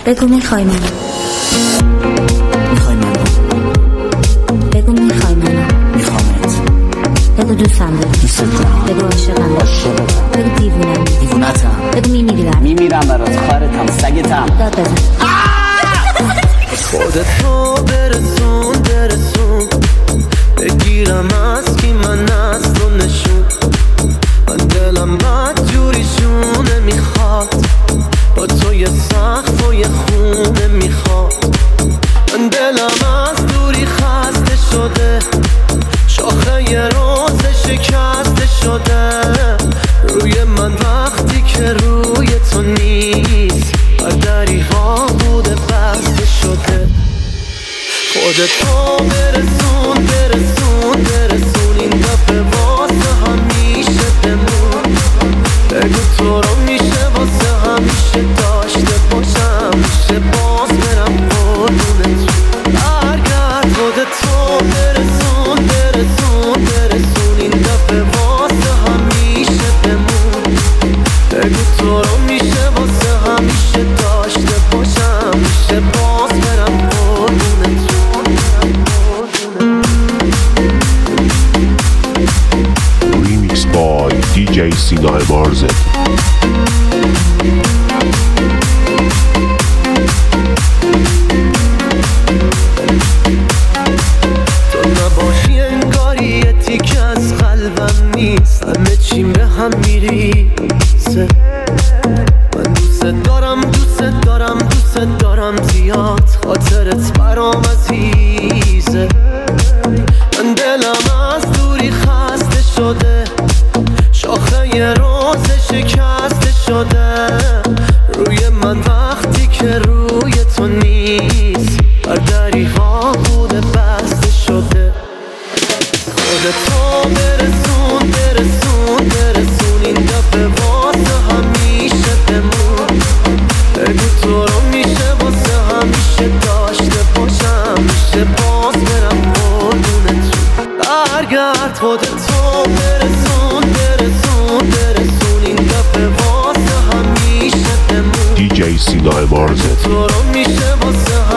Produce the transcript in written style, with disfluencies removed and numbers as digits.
بگو میخوای منو، میخوای منو، بگو میخوای منو، میخوامت، بگو دوستم دارم، دوست دارم، بگو عاشقم، بگو دیوونم، دیوونتم، بگو میمیرم برات، خارتم، سگتم، داد بزن. خودتو برسون بگیرم از کی من از تو نشون. من دلم بد جوری شونه میخواد، با تو یه سقف و یه خونه میخواد. من دلم از دوری خسته شده، شاخه یه روز شکسته شده. روی من وقتی که روی تو نیست، بر دری ها بوده بسته شده. خودتو برسون این دفعه واسه همیشه بمون. بگو تو رو میشه واسه همیشه داشته باشم، میشه باز برم قربونت. برگرد خودتو برسون این دفعه واسه همیشه بمون. بگو تو رو میشه واسه همیشه داشته باشم، میشه باز برم قربونت. Remix by DJ Sina Marzet. تو نباشی انگاری یه تیک از قلبم نیست، همه چیم به هم میریزه. من دوست دارم زیاد، خاطرت برام عزیزه. من دلم از دوری خسته شده، شاخه یه روز شکسته شده. روی من وقتی که روی تو نیست، بر دری ها بوده بسته شده. خودتو برسون این دفعه واسه همیشه بمون. بگو تو رو میشه واسه همیشه داشته باشم، میشه باز برم قربونت. برگرد خودتو برسون این دفعه واسه همیشه بمون. DJ Sina Marzet. تو رو میشه واسه